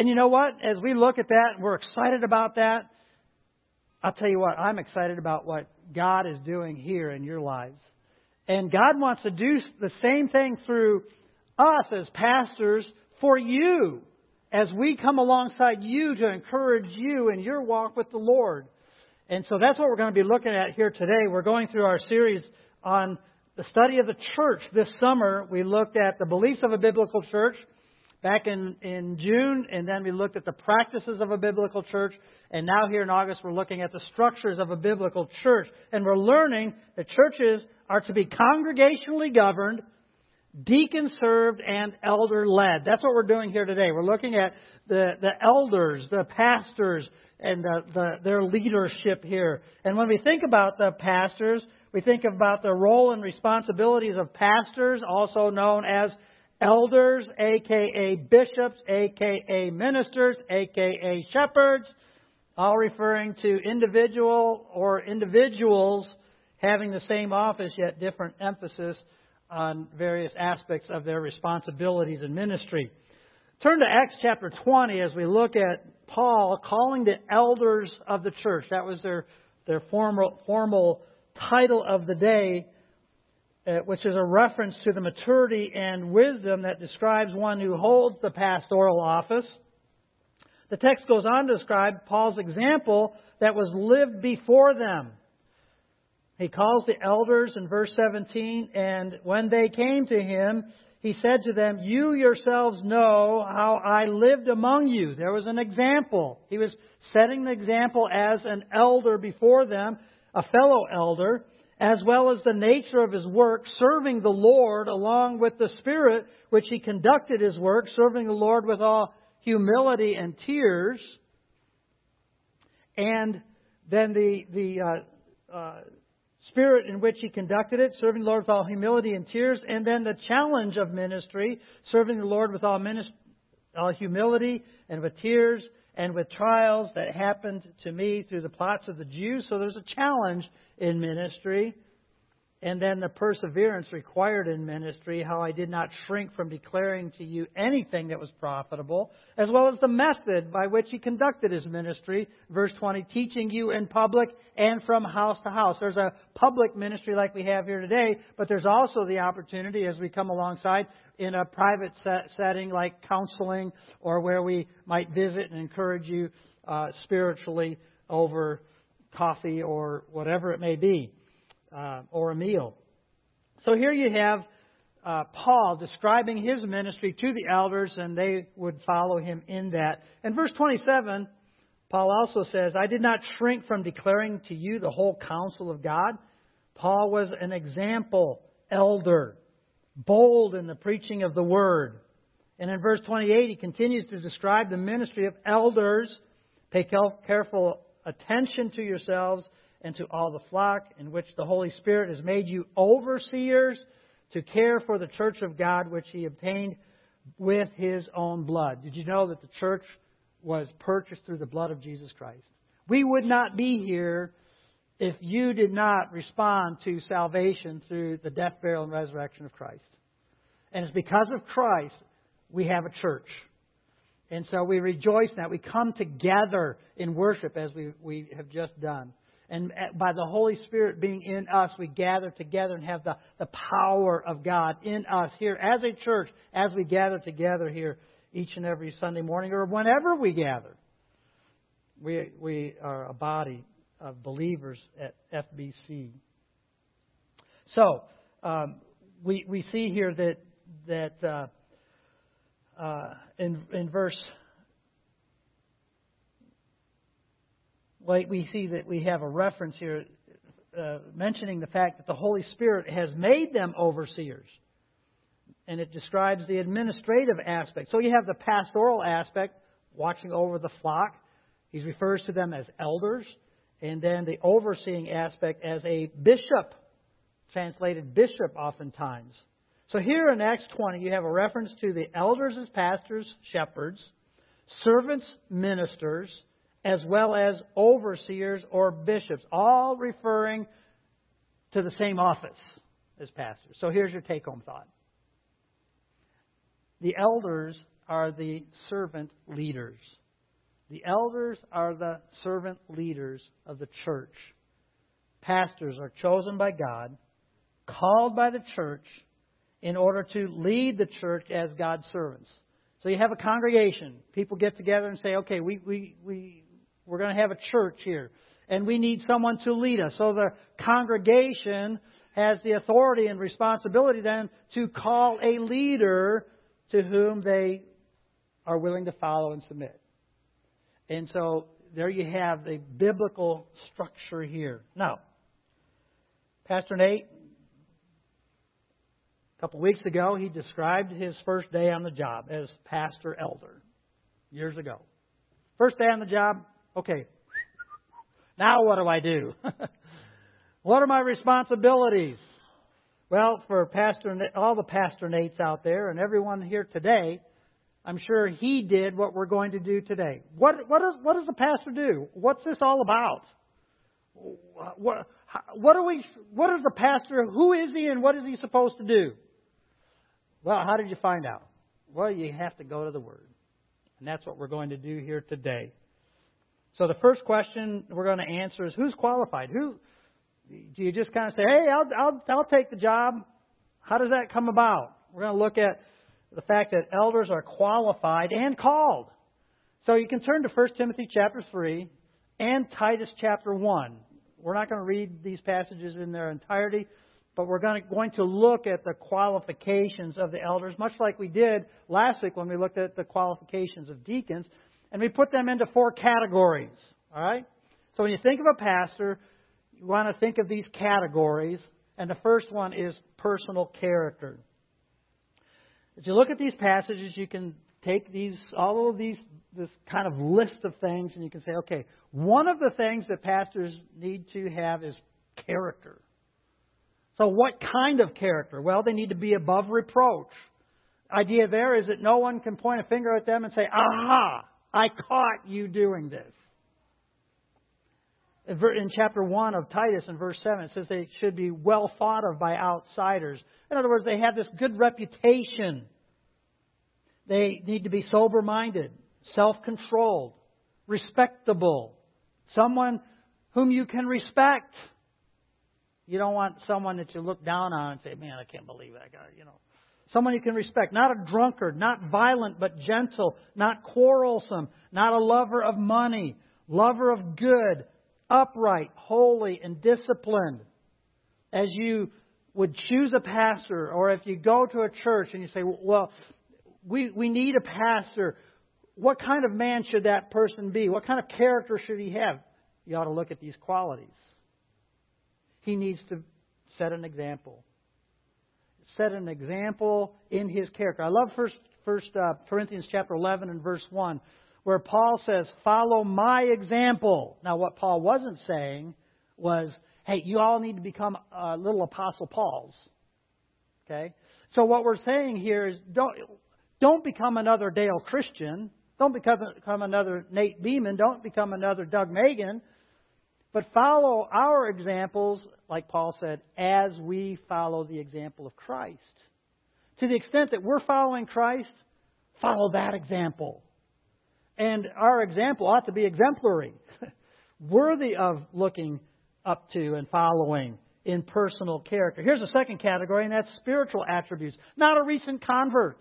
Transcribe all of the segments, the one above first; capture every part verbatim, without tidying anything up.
And you know what? As we look at that, we're excited about that. I'll tell you what, I'm excited about what God is doing here in your lives. And God wants to do the same thing through us as pastors for you, as we come alongside you to encourage you in your walk with the Lord. And so that's what we're going to be looking at here today. We're going through our series on the study of the church. This summer, we looked at the beliefs of a biblical church back in, in June, and then we looked at the practices of a biblical church. And now here in August, we're looking at the structures of a biblical church. And we're learning that churches are to be congregationally governed, deacon-served, and elder-led. That's what we're doing here today. We're looking at the, the elders, the pastors, and the, the, their leadership here. And when we think about the pastors, we think about the role and responsibilities of pastors, also known as elders, a k a bishops, a k a ministers, a k a shepherds, all referring to individual or individuals having the same office yet different emphasis on various aspects of their responsibilities in ministry. Turn to Acts chapter twenty as we look at Paul calling the elders of the church. That was their, their formal, formal title of the day, uh, which is a reference to the maturity and wisdom that describes one who holds the pastoral office. The text goes on to describe Paul's example that was lived before them. He calls the elders in verse seventeen, and when they came to him, he said to them, "You yourselves know how I lived among you." There was an example. He was setting the example as an elder before them, a fellow elder, as well as the nature of his work, serving the Lord along with the Spirit, which he conducted his work, serving the Lord with all humility and tears. And then the the uh, uh, Spirit in which he conducted it, serving the Lord with all humility and tears. And then the challenge of ministry, serving the Lord with all, minis- all humility and with tears and with trials that happened to me through the plots of the Jews. So there's a challenge in ministry. And then the perseverance required in ministry, how I did not shrink from declaring to you anything that was profitable, as well as the method by which he conducted his ministry. Verse twenty, teaching you in public and from house to house. There's a public ministry like we have here today, but there's also the opportunity as we come alongside in a private set setting like counseling, or where we might visit and encourage you uh, spiritually over coffee or whatever it may be. Uh, or a meal. So here you have uh, Paul describing his ministry to the elders, and they would follow him in that. In verse twenty-seven, Paul also says, "I did not shrink from declaring to you the whole counsel of God." Paul was an example elder, bold in the preaching of the word. And in verse twenty-eight, he continues to describe the ministry of elders. Pay careful attention to yourselves and to all the flock in which the Holy Spirit has made you overseers to care for the church of God, which He obtained with His own blood. Did you know that the church was purchased through the blood of Jesus Christ? We would not be here if you did not respond to salvation through the death, burial, and resurrection of Christ. And it's because of Christ we have a church. And so we rejoice in that. We come together in worship as we, we have just done. And by the Holy Spirit being in us, we gather together and have the, the power of God in us here as a church, as we gather together here each and every Sunday morning or whenever we gather. We, we are a body of believers at F B C. So, um, we, we see here that, that uh, uh, in, in verse Well, we see that we have a reference here uh, mentioning the fact that the Holy Spirit has made them overseers. And it describes the administrative aspect. So you have the pastoral aspect, watching over the flock. He refers to them as elders. And then the overseeing aspect as a bishop, translated bishop oftentimes. So here in Acts twenty, you have a reference to the elders as pastors, shepherds, servants, ministers, as well as overseers or bishops, all referring to the same office as pastors. So here's your take-home thought. The elders are the servant leaders. The elders are the servant leaders of the church. Pastors are chosen by God, called by the church, in order to lead the church as God's servants. So you have a congregation. People get together and say, okay, we, we, we, we're going to have a church here. And we need someone to lead us. So the congregation has the authority and responsibility then to call a leader to whom they are willing to follow and submit. And so there you have the biblical structure here. Now, Pastor Nate, a couple of weeks ago, he described his first day on the job as pastor elder years ago. First day on the job, okay, now what do I do? What are my responsibilities? Well, for Pastor, all the Pastor Nates out there and everyone here today, I'm sure he did what we're going to do today. What, what, does, what does the pastor do? What's this all about? What, what, are we, what is the pastor? Who is he and what is he supposed to do? Well, how did you find out? Well, you have to go to the Word. And that's what we're going to do here today. So the first question we're going to answer is, who's qualified? Who do you just kind of say, hey, I'll, I'll, I'll take the job? How does that come about? We're going to look at the fact that elders are qualified and called. So you can turn to First Timothy chapter three and Titus chapter one. We're not going to read these passages in their entirety, but we're going to, going to look at the qualifications of the elders, much like we did last week when we looked at the qualifications of deacons, and we put them into four categories. All right? So when you think of a pastor, you want to think of these categories, and the first one is personal character. As you look at these passages, you can take these, all of these, this kind of list of things, and you can say, okay, one of the things that pastors need to have is character. So what kind of character? Well, they need to be above reproach. Idea there is that no one can point a finger at them and say, aha, I caught you doing this. In chapter one of Titus, in verse seven, it says they should be well thought of by outsiders. In other words, they have this good reputation. They need to be sober-minded, self-controlled, respectable, someone whom you can respect. You don't want someone that you look down on and say, man, I can't believe that guy, you know. Someone you can respect. Not a drunkard, not violent, but gentle, not quarrelsome, not a lover of money, lover of good, upright, holy, and disciplined. As you would choose a pastor, or if you go to a church and you say, well, we, we need a pastor, what kind of man should that person be? What kind of character should he have? You ought to look at these qualities. He needs to set an example. Set an example in his character. I love First, First uh, Corinthians chapter eleven and verse one, where Paul says, follow my example. Now, what Paul wasn't saying was, hey, you all need to become uh, little Apostle Pauls. Okay? So what we're saying here is, don't, don't become another Dale Christian. Don't become, become another Nate Beeman. Don't become another Doug Megan. But follow our examples, like Paul said, as we follow the example of Christ. To the extent that we're following Christ, follow that example. And our example ought to be exemplary, worthy of looking up to and following in personal character. Here's a second category, and that's spiritual attributes. Not a recent convert.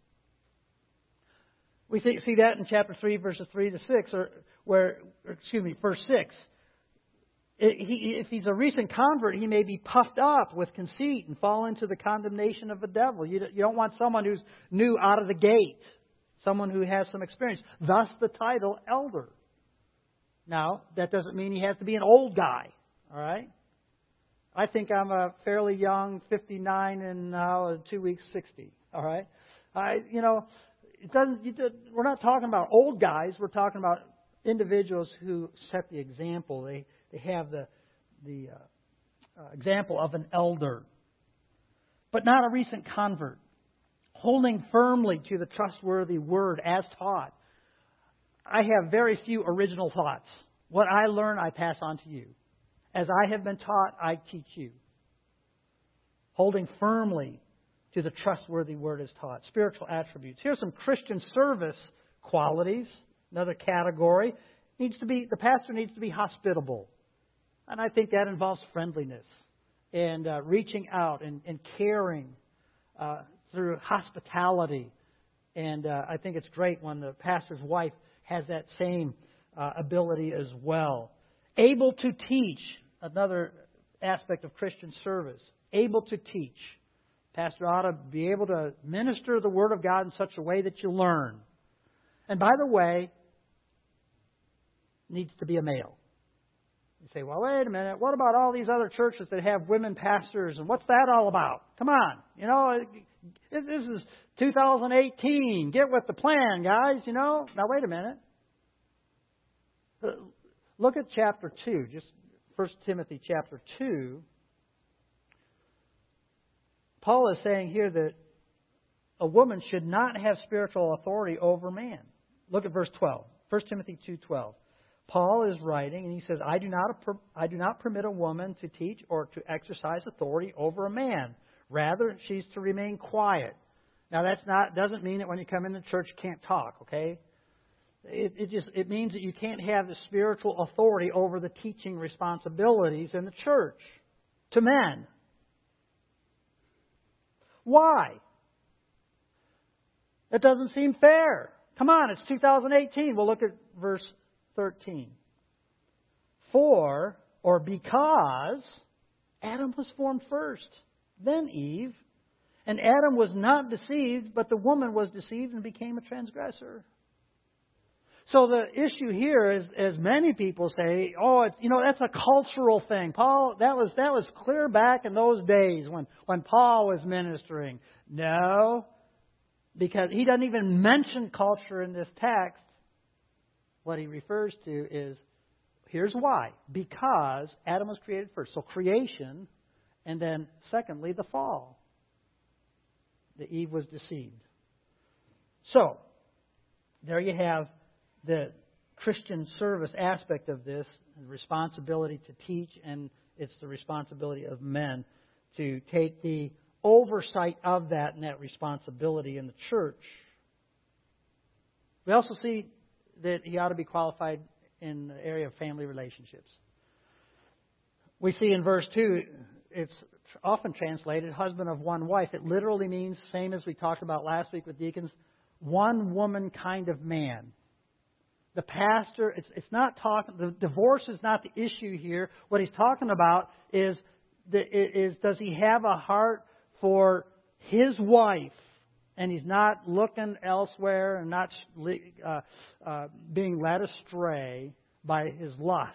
We see that in chapter three, verses three to six, or where, or excuse me, verse six. If he's a recent convert, he may be puffed up with conceit and fall into the condemnation of the devil. You don't want someone who's new out of the gate, someone who has some experience. Thus the title elder. Now, that doesn't mean he has to be an old guy. All right? I think I'm a fairly young, fifty-nine and now two weeks, sixty. All right? I, you know, it doesn't. You, we're not talking about old guys. We're talking about individuals who set the example. They they have the the uh, uh, example of an elder, but not a recent convert, holding firmly to the trustworthy word as taught. I have very few original thoughts. What I learn, I pass on to you. As I have been taught, I teach you. Holding firmly to the trustworthy word is taught. Spiritual attributes. Here's some Christian service qualities. Another category. Needs to be, the pastor needs to be hospitable. And I think that involves friendliness and uh, reaching out and, and caring uh, through hospitality. And uh, I think it's great when the pastor's wife has that same uh, ability as well. Able to teach. Another aspect of Christian service. Able to teach. Pastor ought to be able to minister the Word of God in such a way that you learn. And by the way, needs to be a male. You say, well, wait a minute. What about all these other churches that have women pastors? And what's that all about? Come on. You know, this is two thousand eighteen. Get with the plan, guys. You know. Now, wait a minute. Look at chapter two. Just First Timothy chapter two. Paul is saying here that a woman should not have spiritual authority over man. Look at verse twelve. First Timothy two twelve. Paul is writing, and he says, I do not I do not permit a woman to teach or to exercise authority over a man. Rather, she's to remain quiet. Now, that's not doesn't mean that when you come into church you can't talk, okay? It, it just it means that you can't have the spiritual authority over the teaching responsibilities in the church to men. Why? That doesn't seem fair. Come on, it's two thousand eighteen. We'll look at verse thirteen. For, or because, Adam was formed first, then Eve. And Adam was not deceived, but the woman was deceived and became a transgressor. So the issue here is, as many people say, oh, it's, you know, that's a cultural thing. Paul, that was that was clear back in those days when, when Paul was ministering. No, because he doesn't even mention culture in this text. What he refers to is, here's why. Because Adam was created first. So creation, and then secondly, the fall. The Eve was deceived. So, there you have the Christian service aspect of this, the responsibility to teach, and it's the responsibility of men to take the oversight of that and that responsibility in the church. We also see that he ought to be qualified in the area of family relationships. We see in verse two, it's often translated husband of one wife. It literally means, same as we talked about last week with deacons, one woman kind of man. The pastor, it's, it's not talking, the divorce is not the issue here. What he's talking about is, the, is does he have a heart for his wife? And he's not looking elsewhere and not uh, uh, being led astray by his lust.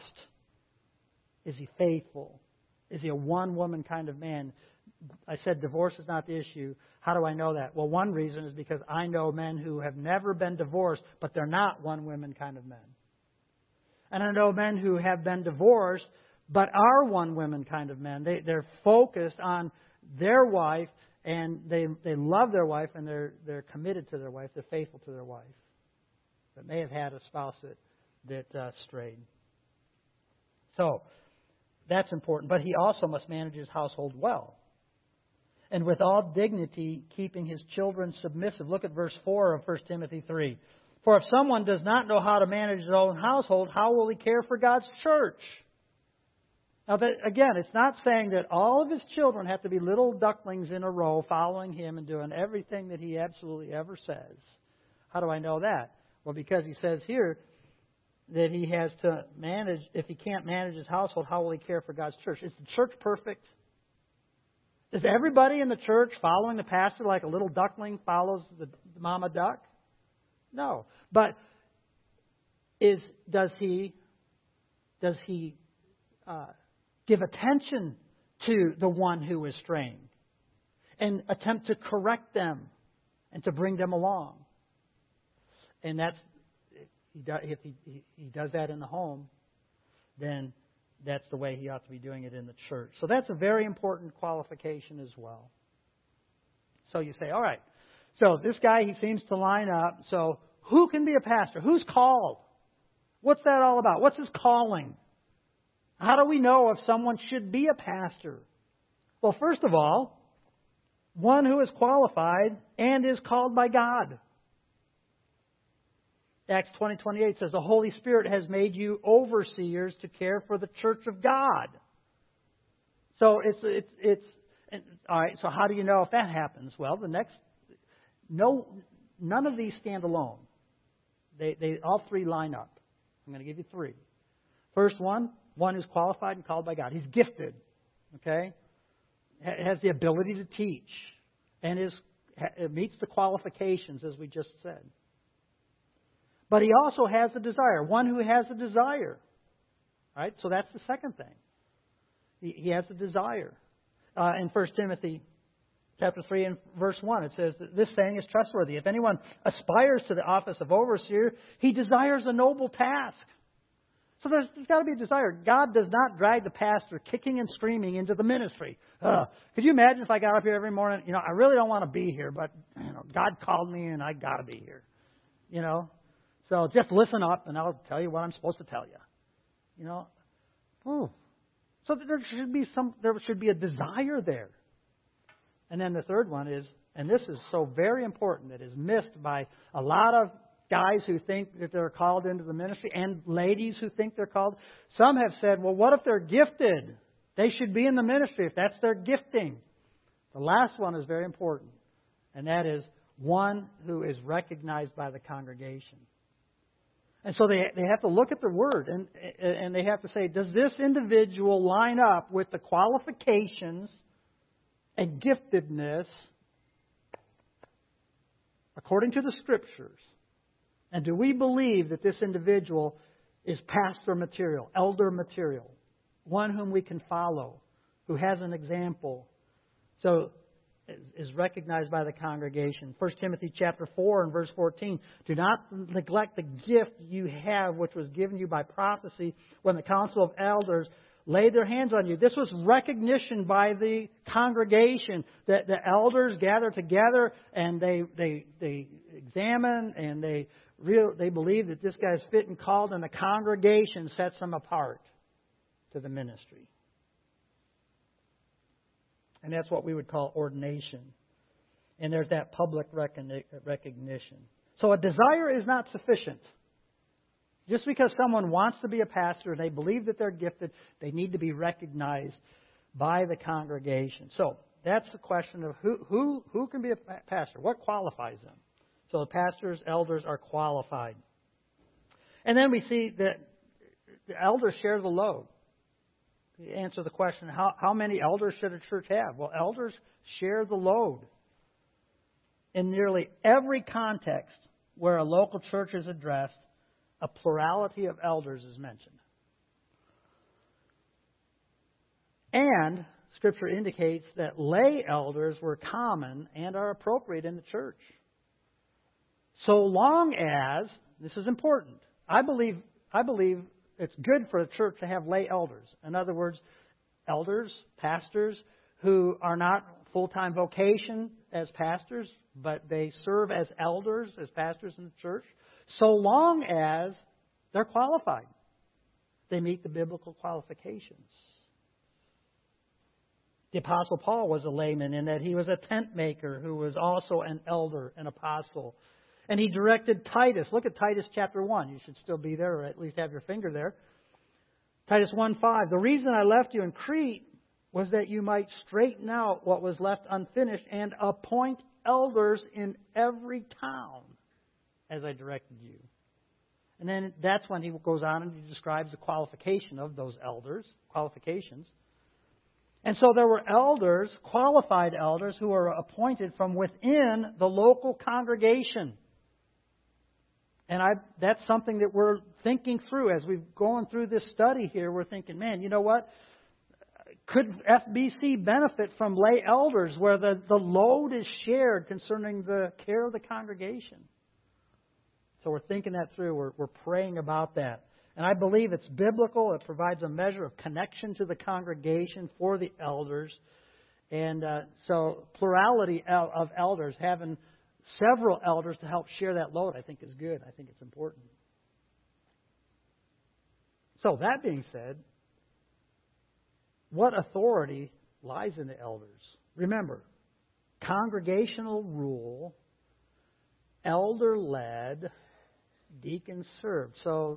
Is he faithful? Is he a one-woman kind of man? I said divorce is not the issue. How do I know that? Well, one reason is because I know men who have never been divorced, but they're not one-woman kind of men. And I know men who have been divorced, but are one-woman kind of men. They, they're focused on their wife, and they they love their wife, and they're they're committed to their wife. They're faithful to their wife, but may have had a spouse that that uh, strayed. So that's important. But he also must manage his household well, and with all dignity, keeping his children submissive. Look at verse four of First Timothy three. For if someone does not know how to manage his own household, how will he care for God's church? Now, that, again, it's not saying that all of his children have to be little ducklings in a row following him and doing everything that he absolutely ever says. How do I know that? Well, because he says here that he has to manage, if he can't manage his household, how will he care for God's church? Is the church perfect? Is everybody in the church following the pastor like a little duckling follows the mama duck? No. But is does he, does he... Uh, give attention to the one who is straying and attempt to correct them and to bring them along. And that's, if he, he does that in the home, then that's the way he ought to be doing it in the church. So that's a very important qualification as well. So you say, all right, so this guy, he seems to line up. So who can be a pastor? Who's called? What's that all about? What's his calling? How do we know if someone should be a pastor? Well, first of all, One who is qualified and is called by God. Acts twenty twenty-eight says, the Holy Spirit has made you overseers to care for the church of God. So it's, it's, it's, and, all right, so how do you know if that happens? Well, the next, no, none of these stand alone. They, they, all three line up. I'm going to give you three. First one, one who's qualified and called by God. He's gifted, okay? Has the ability to teach and is, meets the qualifications, as we just said. But he also has a desire. One who has a desire. Right? So that's the second thing. He, he has a desire. Uh, in First Timothy chapter three and verse one, it says, that this saying is trustworthy. If anyone aspires to the office of overseer, he desires a noble task. So there's, there's got to be a desire. God does not drag the pastor kicking and screaming into the ministry. Ugh. Could you imagine if I got up here every morning, you know, I really don't want to be here, but you know, God called me and I got to be here. You know? So just listen up and I'll tell you what I'm supposed to tell you. You know? Ooh. So there should be some, there should be a desire there. And then the third one is, and this is so very important, that is missed by a lot of guys who think that they're called into the ministry and ladies who think they're called. Some have said, well, what if they're gifted? They should be in the ministry if that's their gifting. The last one is very important, and that is one who is recognized by the congregation. And so they they have to look at the word and and they have to say, does this individual line up with the qualifications and giftedness according to the Scriptures? And do we believe that this individual is pastor material, elder material, one whom we can follow, who has an example, so is recognized by the congregation? First Timothy chapter four and verse fourteen. Do not neglect the gift you have, which was given you by prophecy when the council of elders laid their hands on you. This was recognition by the congregation, that the elders gather together and they they they examine and they real they believe that this guy is fit and called, and the congregation sets him apart to the ministry. And that's what we would call ordination. And there's that public recognition. So a desire is not sufficient. Just because someone wants to be a pastor and they believe that they're gifted, they need to be recognized by the congregation. So that's the question of who who who can be a pastor? What qualifies them? So the pastors, elders are qualified. And then we see that the elders share the load. To answer the question, how, how many elders should a church have? Well, elders share the load. In nearly every context where a local church is addressed, a plurality of elders is mentioned. And Scripture indicates that lay elders were common and are appropriate in the church. So long as, this is important, I believe, I believe it's good for a church to have lay elders. In other words, elders, pastors, who are not full-time vocation as pastors, but they serve as elders, as pastors in the church, so long as they're qualified. They meet the biblical qualifications. The Apostle Paul was a layman in that he was a tent maker who was also an elder, an apostle. And he directed Titus. Look at Titus chapter one. You should still be there, or at least have your finger there. Titus one five. The reason I left you in Crete was that you might straighten out what was left unfinished and appoint elders in every town, as I directed you. And then that's when he goes on and he describes the qualification of those elders, qualifications. And so there were elders, qualified elders, who were appointed from within the local congregation. And I, that's something that we're thinking through as we've gone through this study here. We're thinking, man, you know what? Could F B C benefit from lay elders where the, the load is shared concerning the care of the congregation? So we're thinking that through. We're, we're praying about that. And I believe it's biblical. It provides a measure of connection to the congregation for the elders. And uh, so plurality of elders, having several elders to help share that load, I think is good. I think it's important. So that being said, what authority lies in the elders? Remember, congregational rule, elder-led, deacon-served. So,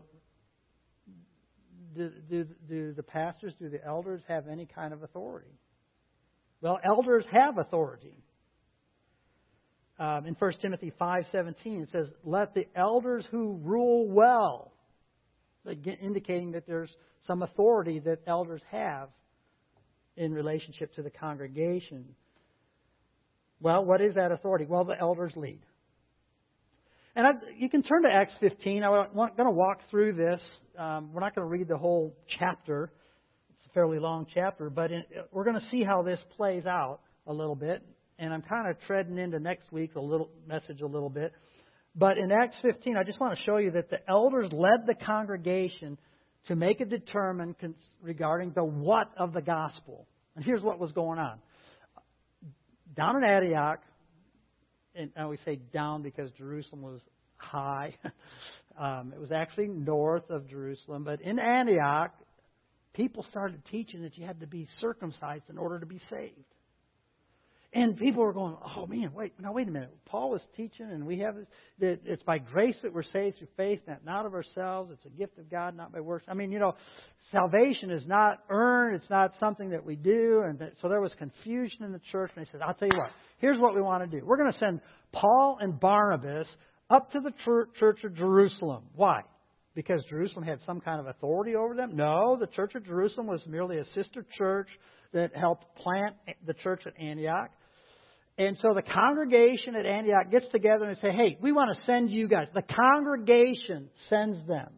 do, do, do the pastors, do the elders have any kind of authority? Well, elders have authority. Um, in First Timothy five seventeen, it says, "Let the elders who rule well," again, indicating that there's some authority that elders have in relationship to the congregation. Well, what is that authority? Well, the elders lead. And I, you can turn to Acts fifteen. I'm going to walk through this. Um, we're not going to read the whole chapter. It's a fairly long chapter, but in, we're going to see how this plays out a little bit. And I'm kind of treading into next week's a little message a little bit. But in Acts fifteen, I just want to show you that the elders led the congregation to make a determination regarding the what of the gospel. And here's what was going on. Down in Antioch, and I always say down because Jerusalem was high. um, it was actually north of Jerusalem. But in Antioch, people started teaching that you had to be circumcised in order to be saved. And people were going, oh man, wait, now wait a minute. Paul was teaching, and we have that it's by grace that we're saved through faith, not of ourselves. It's a gift of God, not by works. I mean, you know, salvation is not earned. It's not something that we do. And that, so there was confusion in the church. And they said, I'll tell you what, here's what we want to do. We're going to send Paul and Barnabas up to the church of Jerusalem. Why? Because Jerusalem had some kind of authority over them? No, the church of Jerusalem was merely a sister church that helped plant the church at Antioch. And so the congregation at Antioch gets together and say, hey, we want to send you guys. The congregation sends them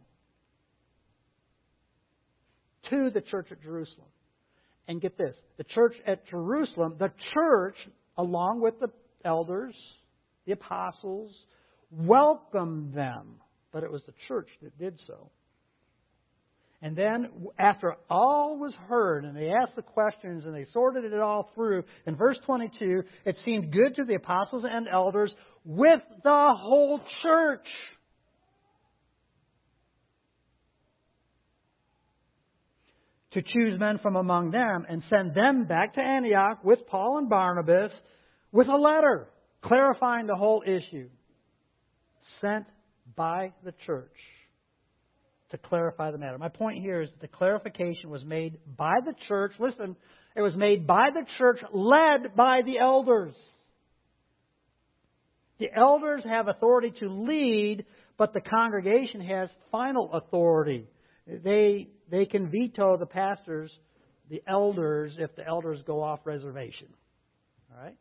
to the church at Jerusalem. And get this, the church at Jerusalem, the church, along with the elders, the apostles, welcomed them. But it was the church that did so. And then, after all was heard, and they asked the questions, and they sorted it all through, in verse twenty-two, it seemed good to the apostles and elders with the whole church. To choose men from among them and send them back to Antioch with Paul and Barnabas with a letter clarifying the whole issue. Sent by the church to clarify the matter. My point here is that the clarification was made by the church. Listen, it was made by the church, led by the elders. The elders have authority to lead, but the congregation has final authority. They they can veto the pastors, the elders, if the elders go off reservation. All right?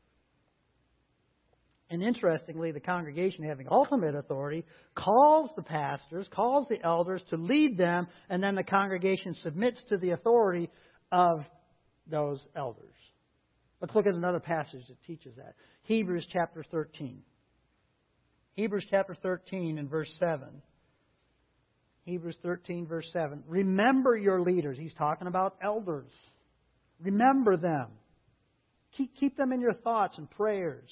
And interestingly, the congregation, having ultimate authority, calls the pastors, calls the elders to lead them, and then the congregation submits to the authority of those elders. Let's look at another passage that teaches that. Hebrews chapter thirteen. Hebrews chapter thirteen and verse seven. Hebrews thirteen, verse seven. Remember your leaders. He's talking about elders. Remember them. Keep, keep them in your thoughts and prayers.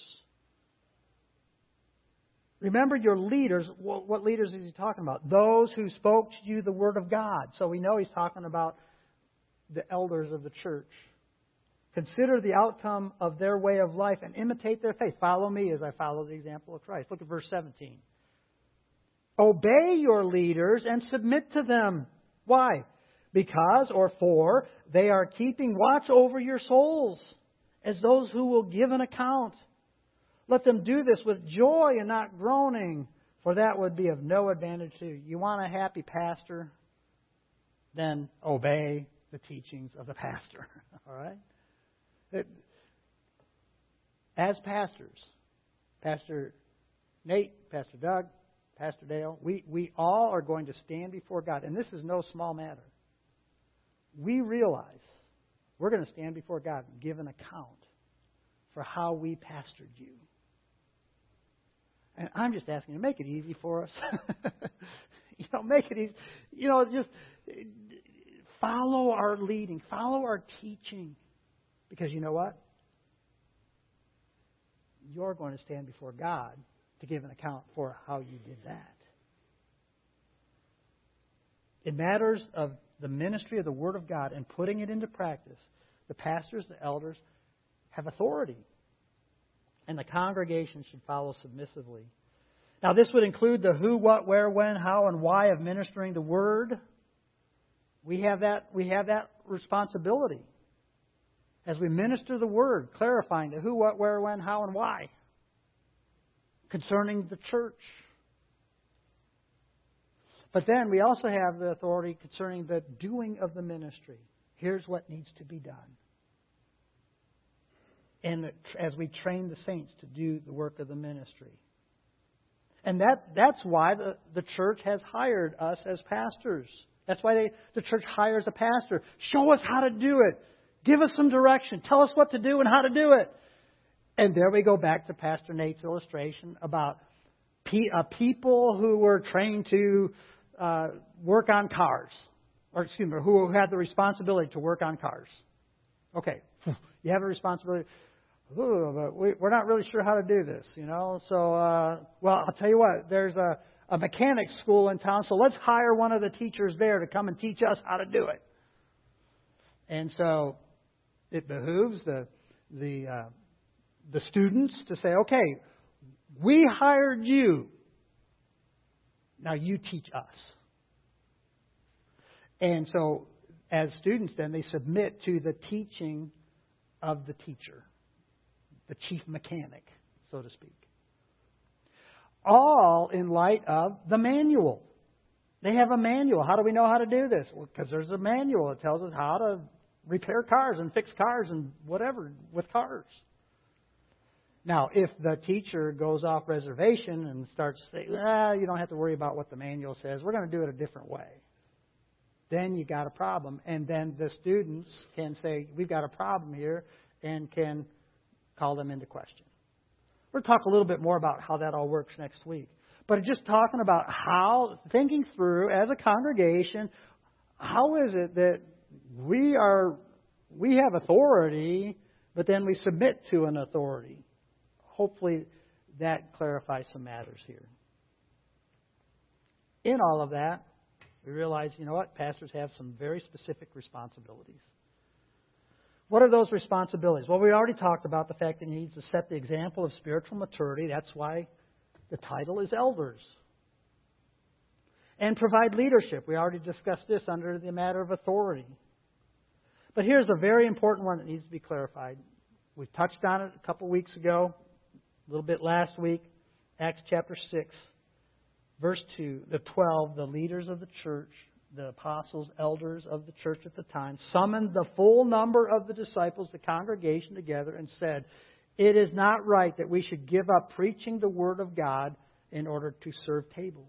Remember your leaders. What leaders is he talking about? Those who spoke to you the Word of God. So we know he's talking about the elders of the church. Consider the outcome of their way of life and imitate their faith. Follow me as I follow the example of Christ. Look at verse seventeen. Obey your leaders and submit to them. Why? Because, or for, they are keeping watch over your souls as those who will give an account. Let them do this with joy and not groaning, for that would be of no advantage to you. You want a happy pastor? Then obey the teachings of the pastor. All right? It, as pastors, Pastor Nate, Pastor Doug, Pastor Dale, we, we all are going to stand before God. And this is no small matter. We realize we're going to stand before God and give an account for how we pastored you. And I'm just asking you to make it easy for us. you know, make it easy. You know, just follow our leading, follow our teaching. Because you know what? You're going to stand before God to give an account for how you did that. In matters of the ministry of the Word of God and putting it into practice, the pastors, the elders, have authority. And the congregation should follow submissively. Now, this would include the who, what, where, when, how, and why of ministering the Word. We have that, we have that responsibility as we minister the Word, clarifying the who, what, where, when, how, and why concerning the church. But then we also have the authority concerning the doing of the ministry. Here's what needs to be done. And as we train the saints to do the work of the ministry. And that that's why the, the church has hired us as pastors. That's why they, the church hires a pastor. Show us how to do it. Give us some direction. Tell us what to do and how to do it. And there we go back to Pastor Nate's illustration about pe- uh, people who were trained to uh, work on cars. Or excuse me, who had the responsibility to work on cars. Okay, you have a responsibility. Ooh, but we, we're not really sure how to do this, you know. So, uh, well, I'll tell you what. There's a, a mechanics school in town, so let's hire one of the teachers there to come and teach us how to do it. And so, it behooves the the uh, the students to say, okay, we hired you. Now you teach us. And so, as students, then they submit to the teaching of the teacher. The chief mechanic, so to speak. All in light of the manual. They have a manual. How do we know how to do this? Well, because there's a manual that tells us how to repair cars and fix cars and whatever with cars. Now, if the teacher goes off reservation and starts saying, ah, you don't have to worry about what the manual says. We're going to do it a different way. Then you got a problem. And then the students can say, we've got a problem here, and can call them into question. We'll talk a little bit more about how that all works next week. But just talking about how, thinking through as a congregation, how is it that we are, we have authority, but then we submit to an authority. Hopefully that clarifies some matters here. In all of that, we realize, you know what, pastors have some very specific responsibilities. What are those responsibilities? Well, we already talked about the fact that he needs to set the example of spiritual maturity. That's why the title is elders. And provide leadership. We already discussed this under the matter of authority. But here's a very important one that needs to be clarified. We touched on it a couple weeks ago, a little bit last week. Acts chapter six, verse two, the twelve, the leaders of the church, the apostles, elders of the church at the time, summoned the full number of the disciples, the congregation together, and said, it is not right that we should give up preaching the Word of God in order to serve tables.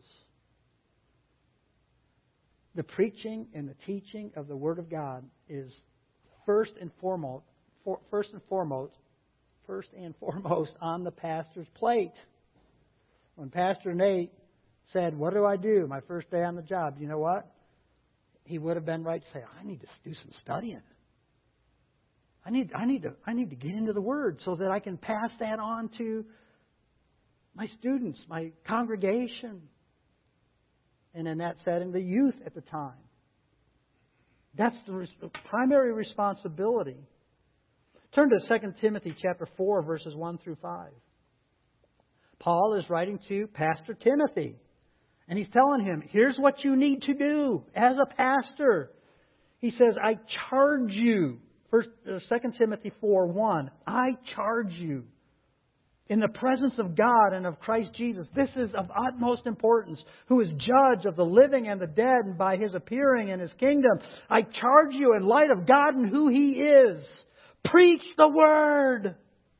The preaching and the teaching of the Word of God is first and foremost, for, first and foremost, first and foremost on the pastor's plate. When Pastor Nate said, what do I do my first day on the job? You know what? He would have been right to say, I need to do some studying. I need, I need to, I need to get into the Word so that I can pass that on to my students, my congregation, and in that setting, the youth at the time. That's the res- primary responsibility. Turn to Second Timothy chapter four, verses one through five. Paul is writing to Pastor Timothy. And he's telling him, here's what you need to do as a pastor. He says, I charge you. First, uh, Second Timothy four one. I charge you in the presence of God and of Christ Jesus. This is of utmost importance. Who is judge of the living and the dead, and by His appearing in His kingdom. I charge you in light of God and who He is. Preach the Word.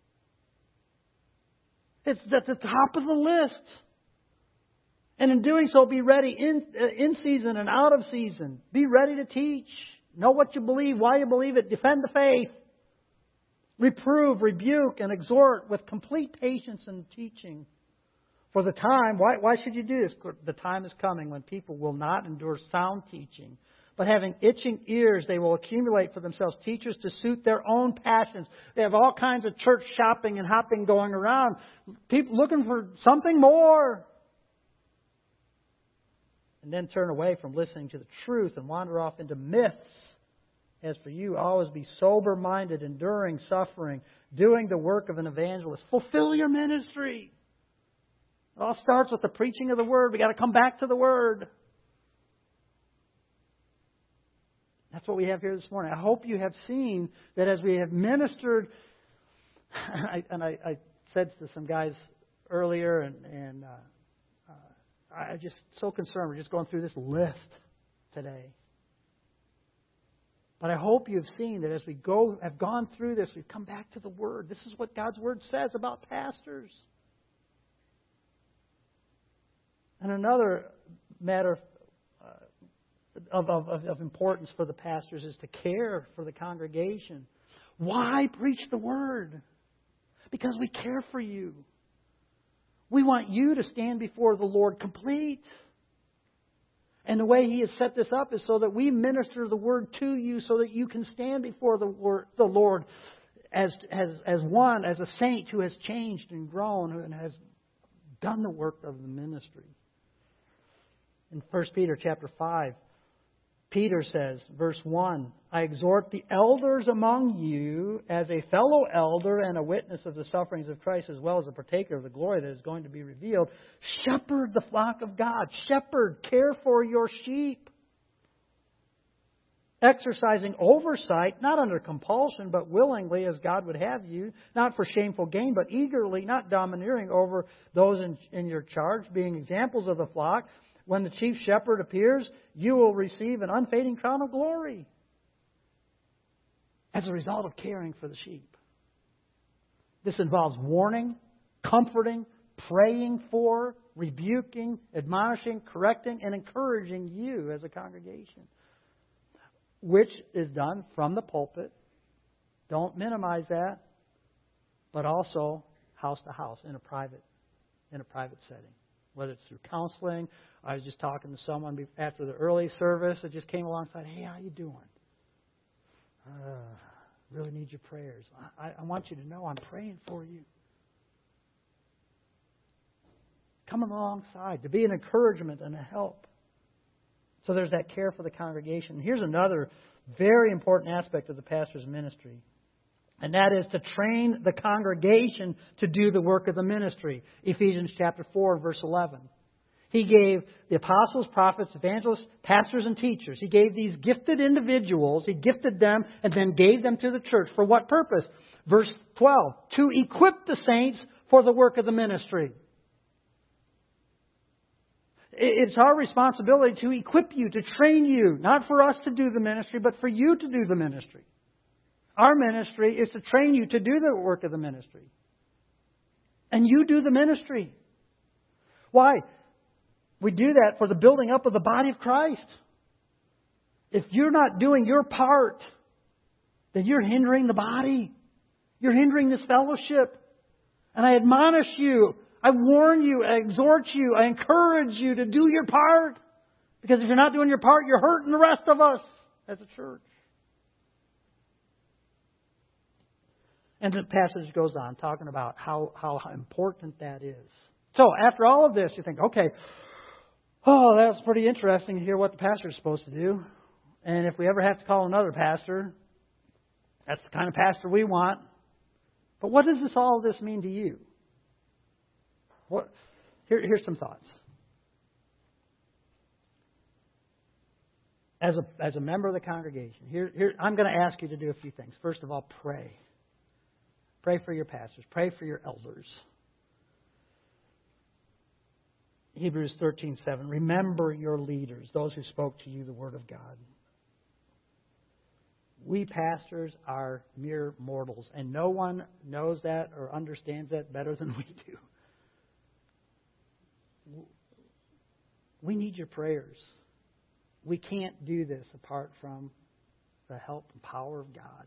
It's at the top of the list. And in doing so, be ready in, uh, in season and out of season. Be ready to teach. Know what you believe, why you believe it. Defend the faith. Reprove, rebuke, and exhort with complete patience and teaching. For the time, why, why should you do this? The time is coming when people will not endure sound teaching. But having itching ears, they will accumulate for themselves teachers to suit their own passions. They have all kinds of church shopping and hopping going around. People looking for something more. And then turn away from listening to the truth and wander off into myths has for you. Always be sober-minded, enduring suffering, doing the work of an evangelist. Fulfill your ministry. It all starts with the preaching of the Word. We've got to come back to the Word. That's what we have here this morning. I hope you have seen that as we have ministered, I, and I, I said to some guys earlier, and, and uh, uh, I'm just so concerned. We're just going through this list today. But I hope you've seen that as we go, have gone through this, we've come back to the Word. This is what God's Word says about pastors. And another matter of, of, of, of importance for the pastors is to care for the congregation. Why preach the Word? Because we care for you. We want you to stand before the Lord complete. And the way He has set this up is so that we minister the Word to you so that you can stand before the, word, the Lord as, as, as one, as a saint who has changed and grown and has done the work of the ministry. In First Peter chapter five, Peter says, verse one, I exhort the elders among you as a fellow elder and a witness of the sufferings of Christ, as well as a partaker of the glory that is going to be revealed. Shepherd the flock of God. Shepherd, care for your sheep. Exercising oversight, not under compulsion, but willingly as God would have you, not for shameful gain, but eagerly, not domineering over those in, in your charge, being examples of the flock. When the chief shepherd appears, you will receive an unfading crown of glory as a result of caring for the sheep. This involves warning, comforting, praying for, rebuking, admonishing, correcting, and encouraging you as a congregation, which is done from the pulpit. Don't minimize that, but also house to house in a private, in a private setting. Whether it's through counseling. I was just talking to someone after the early service that just came alongside. Hey, how you doing? Uh, really need your prayers. I, I want you to know I'm praying for you. Come alongside to be an encouragement and a help. So there's that care for the congregation. Here's another very important aspect of the pastor's ministry. And that is to train the congregation to do the work of the ministry. Ephesians chapter four, verse eleven. He gave the apostles, prophets, evangelists, pastors, and teachers. He gave these gifted individuals, He gifted them and then gave them to the church. For what purpose? Verse twelve. To equip the saints for the work of the ministry. It's our responsibility to equip you, to train you. Not for us to do the ministry, but for you to do the ministry. Our ministry is to train you to do the work of the ministry. And you do the ministry. Why? We do that for the building up of the body of Christ. If you're not doing your part, then you're hindering the body. You're hindering this fellowship. And I admonish you, I warn you, I exhort you, I encourage you to do your part. Because if you're not doing your part, you're hurting the rest of us as a church. And the passage goes on talking about how, how important that is. So after all of this, you think, okay, oh, that's pretty interesting to hear what the pastor is supposed to do. And if we ever have to call another pastor, that's the kind of pastor we want. But what does this all of this mean to you? What, here, here's some thoughts. As a, as a member of the congregation, here, here, I'm going to ask you to do a few things. First of all, pray. Pray for your pastors. Pray for your elders. Hebrews thirteen seven. Remember your leaders, those who spoke to you the Word of God. We pastors are mere mortals, and no one knows that or understands that better than we do. We need your prayers. We can't do this apart from the help and power of God.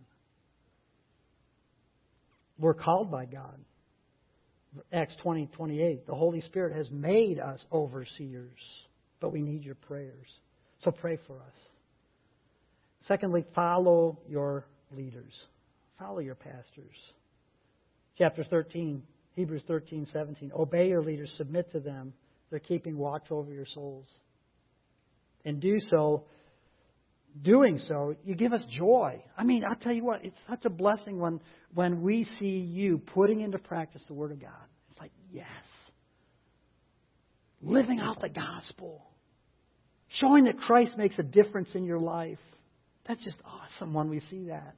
We're called by God. Acts twenty twenty-eight. The Holy Spirit has made us overseers, but we need your prayers. So pray for us. Secondly, follow your leaders. Follow your pastors. Chapter thirteen, Hebrews thirteen seventeen. Obey your leaders, submit to them. They're keeping watch over your souls. And do so doing so, you give us joy. I mean, I'll tell you what, it's such a blessing when, when we see you putting into practice the Word of God. It's like, yes. Living out the gospel. Showing that Christ makes a difference in your life. That's just awesome when we see that.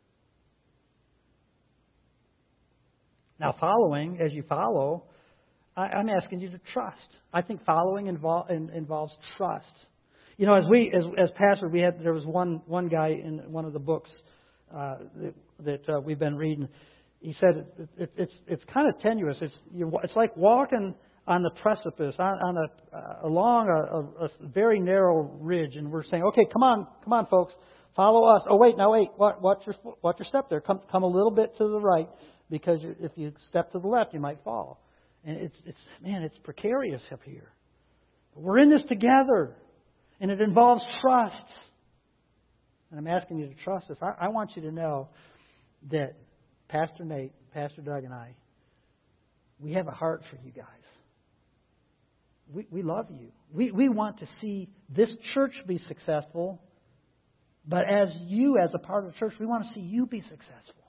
Now, following, as you follow, I, I'm asking you to trust. I think following invol, in, involves trust. You know, as we, as, as pastors, we had there was one one guy in one of the books uh, that, that uh, we've been reading. He said it, it, it's it's kind of tenuous. It's you, it's like walking on the precipice, on, on a uh, along a, a, a very narrow ridge, and we're saying, okay, come on, come on, folks, follow us. Oh, wait, now wait, watch, watch your watch your step there. Come come a little bit to the right, because you, if you step to the left, you might fall. And it's it's man, it's precarious up here. But we're in this together. And it involves trust. And I'm asking you to trust us. I, I want you to know that Pastor Nate, Pastor Doug, and I, we have a heart for you guys. We, we love you. We, we want to see this church be successful. But as you, as a part of the church, we want to see you be successful.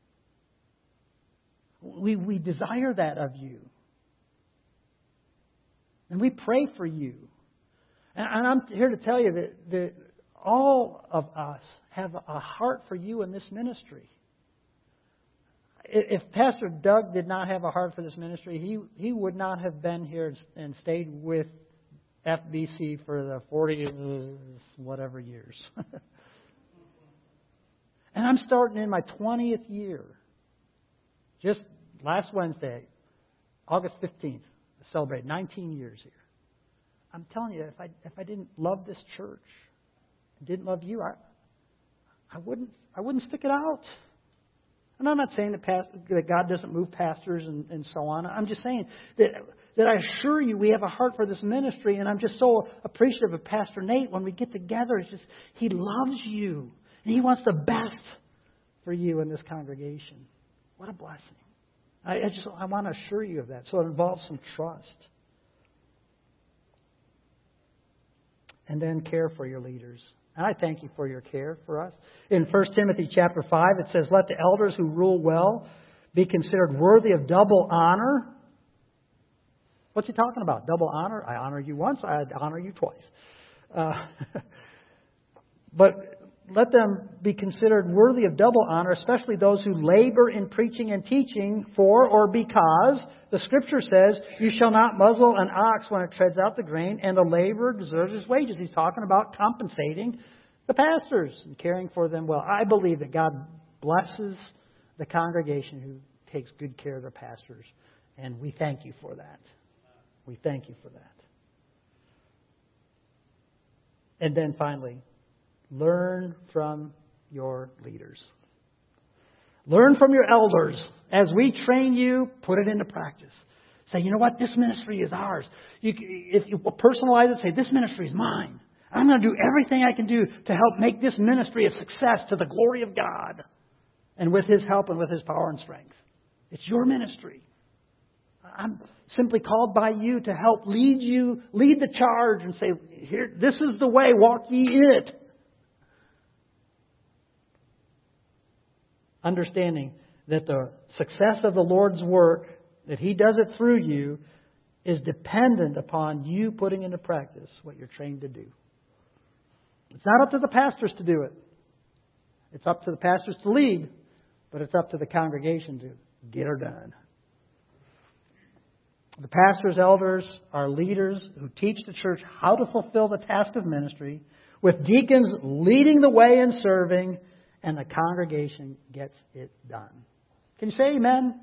We, we desire that of you. And we pray for you. And I'm here to tell you that, that all of us have a heart for you in this ministry. If Pastor Doug did not have a heart for this ministry, he, he would not have been here and stayed with F B C for the forty whatever years. And I'm starting in my twentieth year. Just last Wednesday, August fifteenth, I celebrate nineteen years here. I'm telling you, if I if I didn't love this church, didn't love you, I I wouldn't I wouldn't stick it out. And I'm not saying that, past, that God doesn't move pastors and, and so on. I'm just saying that that I assure you we have a heart for this ministry, and I'm just so appreciative of Pastor Nate. When we get together, it's just he loves you and he wants the best for you in this congregation. What a blessing! I, I just I want to assure you of that. So it involves some trust. And then care for your leaders. And I thank you for your care for us. In First Timothy chapter five, it says, let the elders who rule well be considered worthy of double honor. What's he talking about? Double honor? I honor you once, I honor you twice. Uh, but let them be considered worthy of double honor, especially those who labor in preaching and teaching for or because the Scripture says, you shall not muzzle an ox when it treads out the grain, and the laborer deserves his wages. He's talking about compensating the pastors and caring for them well. I believe that God blesses the congregation who takes good care of their pastors, and we thank you for that. We thank you for that. And then finally, learn from your leaders. Learn from your elders. As we train you, put it into practice. Say, you know what? This ministry is ours. You, if you personalize it, say, this ministry is mine. I'm going to do everything I can do to help make this ministry a success to the glory of God. And with His help and with His power and strength. It's your ministry. I'm simply called by you to help lead you, lead the charge and say, here, this is the way, walk ye in it. Understanding that the success of the Lord's work, that He does it through you, is dependent upon you putting into practice what you're trained to do. It's not up to the pastors to do it. It's up to the pastors to lead, but it's up to the congregation to get her done. The pastors, elders, are leaders who teach the church how to fulfill the task of ministry, with deacons leading the way in serving, and the congregation gets it done. Can you say amen?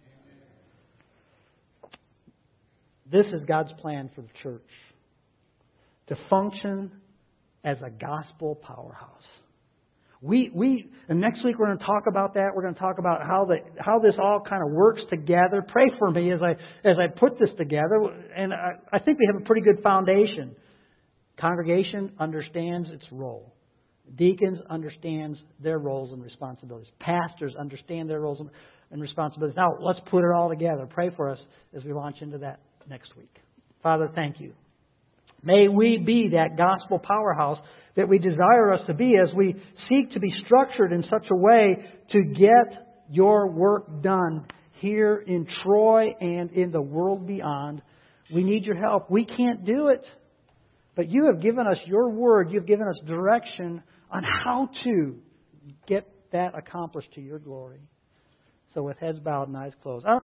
This is God's plan for the church. To function as a gospel powerhouse. We we and next week we're going to talk about that. We're going to talk about how the how this all kind of works together. Pray for me as I as I put this together. And I, I think we have a pretty good foundation. Congregation understands its role. Deacons understands their roles and responsibilities. Pastors understand their roles and responsibilities. Now, let's put it all together. Pray for us as we launch into that next week. Father, thank you May we be that gospel powerhouse that we desire us to be as we seek to be structured in such a way to get your work done here in Troy and in the world beyond. We need your help. We can't do it. But you have given us your word. You've given us direction on how to get that accomplished to your glory. So with heads bowed and eyes closed.